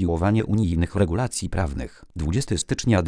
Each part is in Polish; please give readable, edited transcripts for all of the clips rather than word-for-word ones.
piłowanie unijnych regulacji prawnych. 20 stycznia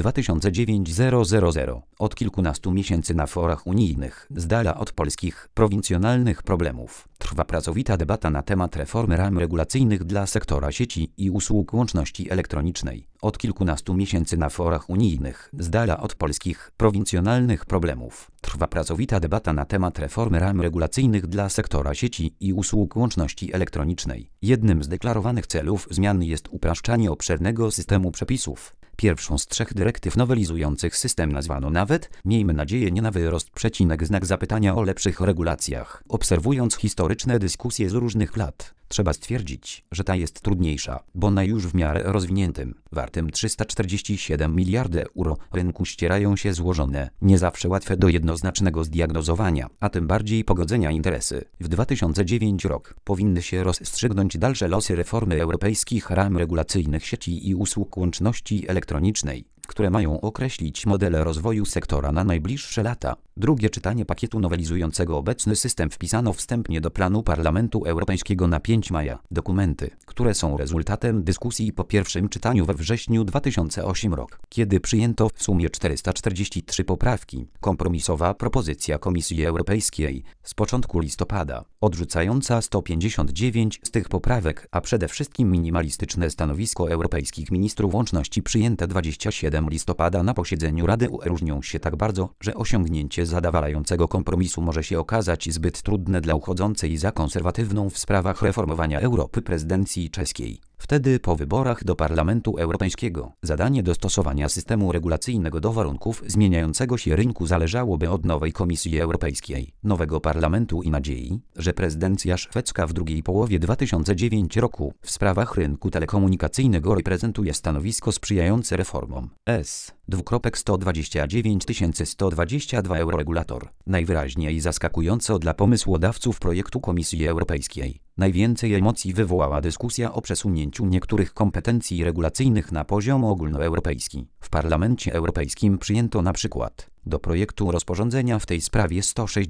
2009 Od kilkunastu miesięcy na forach unijnych, z dala od polskich, prowincjonalnych problemów, trwa pracowita debata na temat reformy ram regulacyjnych dla sektora sieci i usług łączności elektronicznej. Od kilkunastu miesięcy na forach unijnych, z dala od polskich, prowincjonalnych problemów, trwa pracowita debata na temat reformy ram regulacyjnych dla sektora sieci i usług łączności elektronicznej. Jednym z deklarowanych celów zmian jest upraszczanie obszernego systemu przepisów. Pierwszą z 3 dyrektyw nowelizujących system nazwano nawet, miejmy nadzieję, nie na wyrost znak zapytania o lepszych regulacjach. Obserwując historyczne dyskusje z różnych lat, trzeba stwierdzić, że ta jest trudniejsza, bo na już w miarę rozwiniętym, wartym 347 miliardy euro rynku ścierają się złożone, nie zawsze łatwe do jednoznacznego zdiagnozowania, a tym bardziej pogodzenia interesy. W 2009 rok powinny się rozstrzygnąć dalsze losy reformy europejskich ram regulacyjnych sieci i usług łączności elektronicznej, które mają określić modele rozwoju sektora na najbliższe lata. Drugie czytanie pakietu nowelizującego obecny system wpisano wstępnie do planu Parlamentu Europejskiego na 5 maja. Dokumenty, które są rezultatem dyskusji po pierwszym czytaniu we wrześniu 2008 roku, kiedy przyjęto w sumie 443 poprawki. Kompromisowa propozycja Komisji Europejskiej z początku listopada, odrzucająca 159 z tych poprawek, a przede wszystkim minimalistyczne stanowisko europejskich ministrów łączności przyjęte 27 listopada na posiedzeniu Rady UE różnią się tak bardzo, że osiągnięcie zadowalającego kompromisu może się okazać zbyt trudne dla uchodzącej za konserwatywną w sprawach reformowania Europy prezydencji czeskiej. Wtedy po wyborach do Parlamentu Europejskiego zadanie dostosowania systemu regulacyjnego do warunków zmieniającego się rynku zależałoby od nowej Komisji Europejskiej, nowego Parlamentu i nadziei, że prezydencja szwedzka w drugiej połowie 2009 roku w sprawach rynku telekomunikacyjnego reprezentuje stanowisko sprzyjające reformom. 129 122 Euroregulator. Najwyraźniej zaskakująco dla pomysłodawców projektu Komisji Europejskiej. Najwięcej emocji wywołała dyskusja o przesunięciu niektórych kompetencji regulacyjnych na poziom ogólnoeuropejski. W Parlamencie Europejskim przyjęto na przykład do projektu rozporządzenia w tej sprawie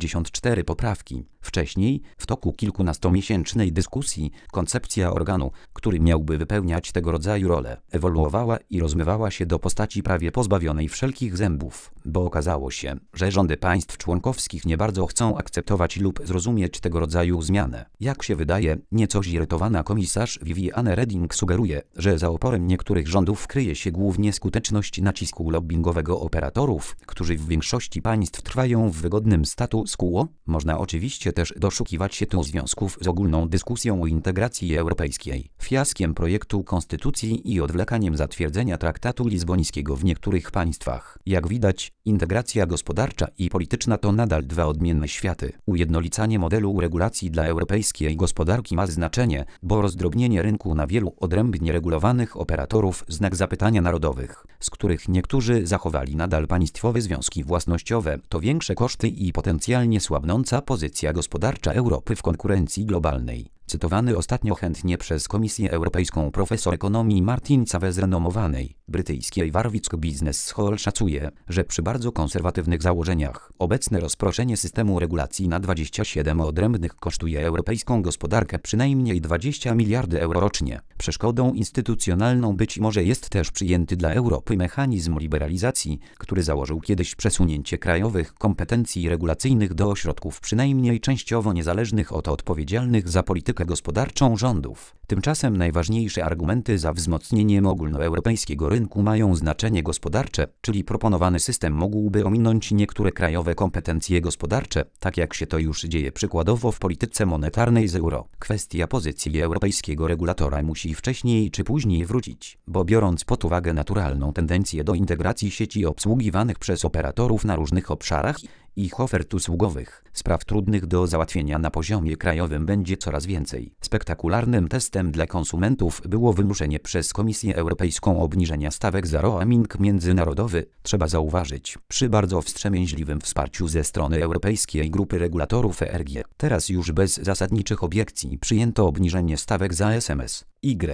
164 poprawki. Wcześniej, w toku kilkunastomiesięcznej dyskusji, koncepcja organu, który miałby wypełniać tego rodzaju rolę, ewoluowała i rozmywała się do postaci prawie pozbawionej wszelkich zębów, bo okazało się, że rządy państw członkowskich nie bardzo chcą akceptować lub zrozumieć tego rodzaju zmianę. Jak się wydaje, nieco zirytowana komisarz Viviane Reding sugeruje, że za oporem niektórych rządów kryje się głównie skuteczność nacisku lobbingowego operatorów, którzy w większości państw trwają w wygodnym status quo. Można oczywiście też doszukiwać się tu związków z ogólną dyskusją o integracji europejskiej, fiaskiem projektu konstytucji i odwlekaniem zatwierdzenia traktatu lizbońskiego w niektórych państwach. Jak widać, integracja gospodarcza i polityczna to nadal dwa odmienne światy. Ujednolicanie modelu regulacji dla europejskiej gospodarki ma znaczenie, bo rozdrobnienie rynku na wielu odrębnie regulowanych operatorów znak zapytania narodowych, z których niektórzy zachowali nadal państwowe związki własnościowe, to większe koszty i potencjalnie słabnąca pozycja gospodarcza Europy w konkurencji globalnej. Cytowany ostatnio chętnie przez Komisję Europejską profesor ekonomii Martin Cave z renomowanej brytyjskiej Warwick Business School szacuje, że przy bardzo konserwatywnych założeniach obecne rozproszenie systemu regulacji na 27 odrębnych kosztuje europejską gospodarkę przynajmniej 20 miliardy euro rocznie. Przeszkodą instytucjonalną być może jest też przyjęty dla Europy mechanizm liberalizacji, który założył kiedyś przesunięcie krajowych kompetencji regulacyjnych do ośrodków przynajmniej częściowo niezależnych od odpowiedzialnych za politykę gospodarczą rządów. Tymczasem najważniejsze argumenty za wzmocnieniem ogólnoeuropejskiego rynku mają znaczenie gospodarcze, czyli proponowany system mógłby ominąć niektóre krajowe kompetencje gospodarcze, tak jak się to już dzieje przykładowo w polityce monetarnej z euro. Kwestia pozycji europejskiego regulatora musi wcześniej czy później wrócić, bo biorąc pod uwagę naturalną tendencję do integracji sieci obsługiwanych przez operatorów na różnych obszarach ich ofert usługowych, spraw trudnych do załatwienia na poziomie krajowym będzie coraz więcej. Spektakularnym testem dla konsumentów było wymuszenie przez Komisję Europejską obniżenia stawek za roaming międzynarodowy. Trzeba zauważyć, przy bardzo wstrzemięźliwym wsparciu ze strony Europejskiej Grupy Regulatorów ERG, teraz już bez zasadniczych obiekcji przyjęto obniżenie stawek za SMS,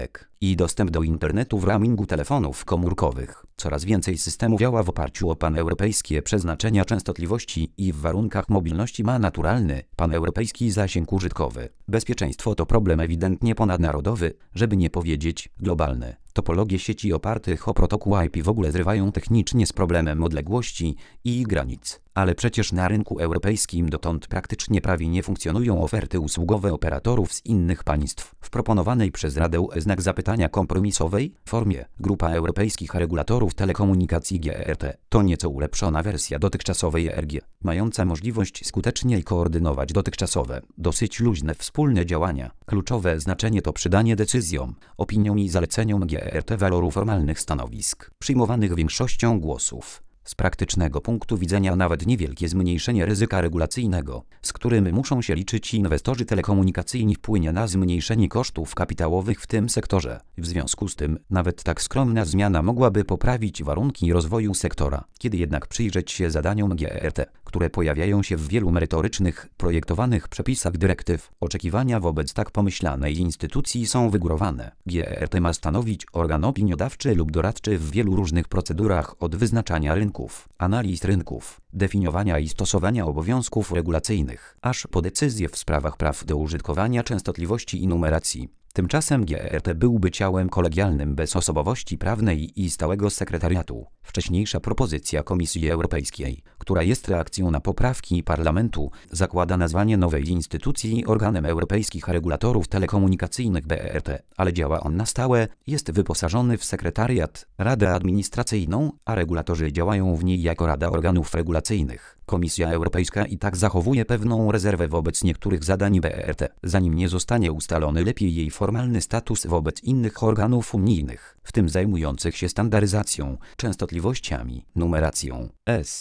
i dostęp do internetu w roamingu telefonów komórkowych. Coraz więcej systemów działa w oparciu o paneuropejskie przeznaczenia częstotliwości i w warunkach mobilności ma naturalny, paneuropejski zasięg użytkowy. Bezpieczeństwo to problem ewidentnie ponadnarodowy, żeby nie powiedzieć globalny. Topologie sieci opartych o protokół IP w ogóle zrywają technicznie z problemem odległości i granic. Ale przecież na rynku europejskim dotąd praktycznie prawie nie funkcjonują oferty usługowe operatorów z innych państw. W proponowanej przez Radę znak zapytania kompromisowej formie Grupa Europejskich Regulatorów Telekomunikacji GRT to nieco ulepszona wersja dotychczasowej ERG, mająca możliwość skutecznie koordynować dotychczasowe, dosyć luźne wspólne działania. Kluczowe znaczenie to przydanie decyzjom, opiniom i zaleceniom GRT waloru formalnych stanowisk, przyjmowanych większością głosów. Z praktycznego punktu widzenia nawet niewielkie zmniejszenie ryzyka regulacyjnego, z którym muszą się liczyć inwestorzy telekomunikacyjni, wpłynie na zmniejszenie kosztów kapitałowych w tym sektorze. W związku z tym nawet tak skromna zmiana mogłaby poprawić warunki rozwoju sektora. Kiedy jednak przyjrzeć się zadaniom GRT, które pojawiają się w wielu merytorycznych, projektowanych przepisach dyrektyw, oczekiwania wobec tak pomyślanej instytucji są wygórowane. GRT ma stanowić organ opiniodawczy lub doradczy w wielu różnych procedurach, od wyznaczania rynków, analiz rynków, definiowania i stosowania obowiązków regulacyjnych, aż po decyzje w sprawach praw do użytkowania, częstotliwości i numeracji. Tymczasem GRT byłby ciałem kolegialnym bez osobowości prawnej i stałego sekretariatu. Wcześniejsza propozycja Komisji Europejskiej, która jest reakcją na poprawki Parlamentu, zakłada nazwanie nowej instytucji organem europejskich regulatorów telekomunikacyjnych BRT, ale działa on na stałe, jest wyposażony w sekretariat, radę administracyjną, a regulatorzy działają w niej jako rada organów regulacyjnych. Komisja Europejska i tak zachowuje pewną rezerwę wobec niektórych zadań BRT, zanim nie zostanie ustalony lepiej jej formalny status wobec innych organów unijnych, w tym zajmujących się standaryzacją, częstotliwościami, numeracją.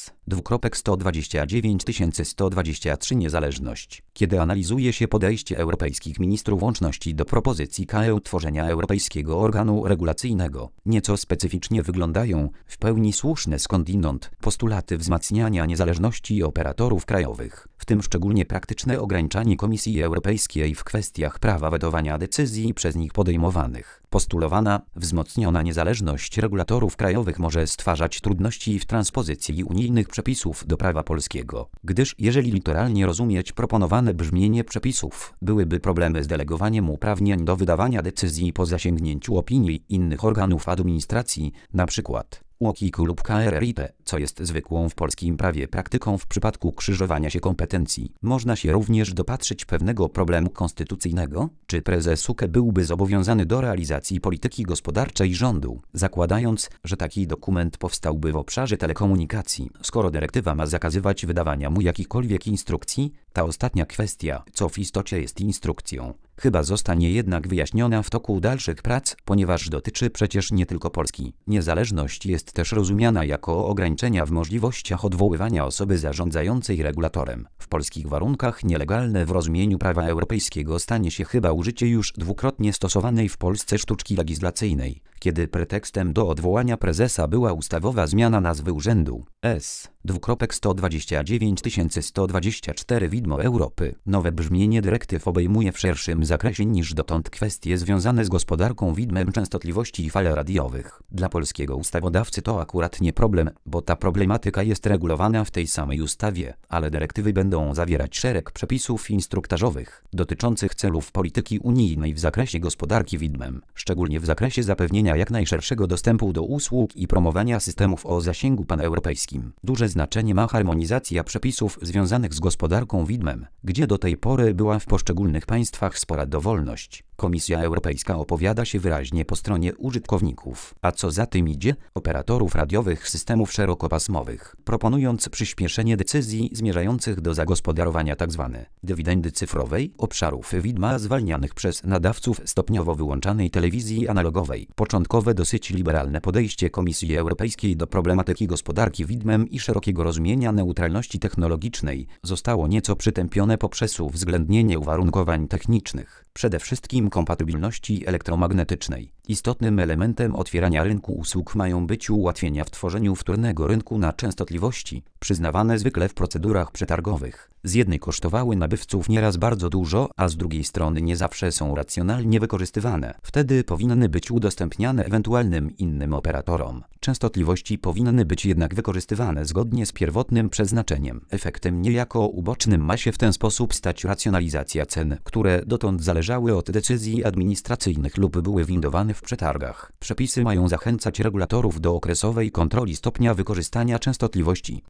S.129.123 Niezależność. Kiedy analizuje się podejście europejskich ministrów łączności do propozycji KE tworzenia europejskiego organu regulacyjnego, nieco specyficznie wyglądają, w pełni słuszne skądinąd, postulaty wzmacniania niezależności operatorów krajowych, w tym szczególnie praktyczne ograniczanie Komisji Europejskiej w kwestiach prawa wetowania decyzji przez nich podejmowanych. Postulowana, wzmocniona niezależność regulatorów krajowych może stwarzać trudności w transpozycji unijnych przepisów do prawa polskiego, gdyż jeżeli literalnie rozumieć proponowane brzmienie przepisów, byłyby problemy z delegowaniem uprawnień do wydawania decyzji po zasięgnięciu opinii innych organów administracji, np. UOKiK lub KRRiT, co jest zwykłą w polskim prawie praktyką w przypadku krzyżowania się kompetencji. Można się również dopatrzyć pewnego problemu konstytucyjnego, czy prezes UKE byłby zobowiązany do realizacji polityki gospodarczej rządu, zakładając, że taki dokument powstałby w obszarze telekomunikacji, skoro dyrektywa ma zakazywać wydawania mu jakichkolwiek instrukcji. Ta ostatnia kwestia, co w istocie jest instrukcją, chyba zostanie jednak wyjaśniona w toku dalszych prac, ponieważ dotyczy przecież nie tylko Polski. Niezależność jest też rozumiana jako ograniczenia w możliwościach odwoływania osoby zarządzającej regulatorem. W polskich warunkach nielegalne w rozumieniu prawa europejskiego stanie się chyba użycie już dwukrotnie stosowanej w Polsce sztuczki legislacyjnej, kiedy pretekstem do odwołania prezesa była ustawowa zmiana nazwy urzędu. S.129.124 Widmo Europy. Nowe brzmienie dyrektyw obejmuje w szerszym zakresie niż dotąd kwestie związane z gospodarką widmem częstotliwości i fal radiowych. Dla polskiego ustawodawcy to akurat nie problem, bo ta problematyka jest regulowana w tej samej ustawie, ale dyrektywy będą zawierać szereg przepisów instruktażowych dotyczących celów polityki unijnej w zakresie gospodarki widmem, szczególnie w zakresie zapewnienia jak najszerszego dostępu do usług i promowania systemów o zasięgu paneuropejskim. Duże znaczenie ma harmonizacja przepisów związanych z gospodarką widmem, gdzie do tej pory była w poszczególnych państwach spora dowolność. Komisja Europejska opowiada się wyraźnie po stronie użytkowników, a co za tym idzie, operatorów radiowych systemów szerokopasmowych, proponując przyspieszenie decyzji zmierzających do zagospodarowania tzw. dywidendy cyfrowej obszarów widma zwalnianych przez nadawców stopniowo wyłączanej telewizji analogowej. Początkowe dosyć liberalne podejście Komisji Europejskiej do problematyki gospodarki widmem i szerokiego rozumienia neutralności technologicznej zostało nieco przytępione poprzez uwzględnienie uwarunkowań technicznych, przede wszystkim kompatybilności elektromagnetycznej. Istotnym elementem otwierania rynku usług mają być ułatwienia w tworzeniu wtórnego rynku na częstotliwości, przyznawane zwykle w procedurach przetargowych. Z jednej kosztowały nabywców nieraz bardzo dużo, a z drugiej strony nie zawsze są racjonalnie wykorzystywane. Wtedy powinny być udostępniane ewentualnym innym operatorom. Częstotliwości powinny być jednak wykorzystywane zgodnie z pierwotnym przeznaczeniem. Efektem niejako ubocznym ma się w ten sposób stać racjonalizacja cen, które dotąd zależały od decyzji administracyjnych lub były windowane w przetargach. Przepisy mają zachęcać regulatorów do okresowej kontroli stopnia wykorzystania częstotliwości.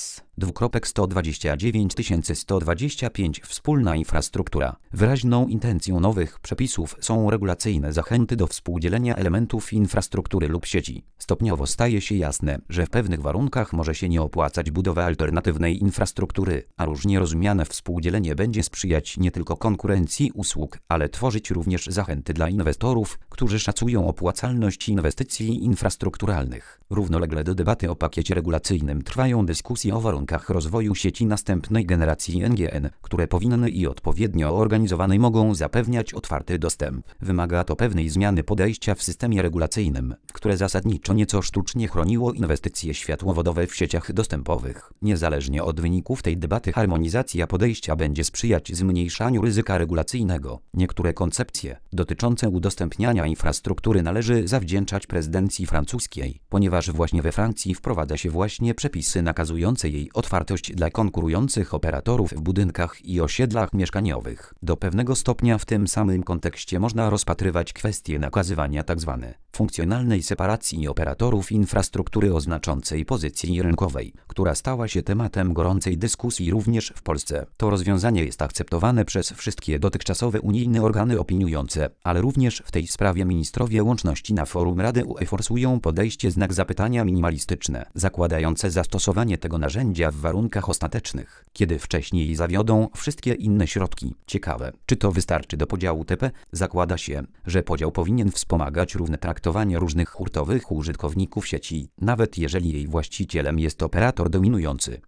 S. 2.129.125 Wspólna infrastruktura. Wyraźną intencją nowych przepisów są regulacyjne zachęty do współdzielenia elementów infrastruktury lub sieci. Stopniowo staje się jasne, że w pewnych warunkach może się nie opłacać budowa alternatywnej infrastruktury, a różnie rozumiane współdzielenie będzie sprzyjać nie tylko konkurencji usług, ale tworzyć również zachęty dla inwestorów, którzy szacują opłacalność inwestycji infrastrukturalnych. Równolegle do debaty o pakiecie regulacyjnym trwają dyskusje o warunkach rozwoju sieci następnej generacji NGN, które powinny i odpowiednio organizowane mogą zapewniać otwarty dostęp. Wymaga to pewnej zmiany podejścia w systemie regulacyjnym, które zasadniczo nieco sztucznie chroniło inwestycje światłowodowe w sieciach dostępowych. Niezależnie od wyników tej debaty harmonizacja podejścia będzie sprzyjać zmniejszaniu ryzyka regulacyjnego. Niektóre koncepcje dotyczące udostępniania infrastruktury należy zawdzięczać prezydencji francuskiej, ponieważ właśnie we Francji wprowadza się przepisy nakazujące jej otwartość dla konkurujących operatorów w budynkach i osiedlach mieszkaniowych. Do pewnego stopnia w tym samym kontekście można rozpatrywać kwestię nakazywania tzw. funkcjonalnej separacji operatorów infrastruktury o znaczącej pozycji rynkowej, która stała się tematem gorącej dyskusji również w Polsce. To rozwiązanie jest akceptowane przez wszystkie dotychczasowe unijne organy opiniujące, ale również w tej sprawie ministrowie łączności na forum Rady UE forsują podejście znak zapytania minimalistyczne, zakładające zastosowanie tego narzędzia w warunkach ostatecznych, kiedy wcześniej zawiodą wszystkie inne środki. Ciekawe, czy to wystarczy do podziału TP? Zakłada się, że podział powinien wspomagać równe traktowanie różnych hurtowych użytkowników sieci, nawet jeżeli jej właścicielem jest operator dominujący.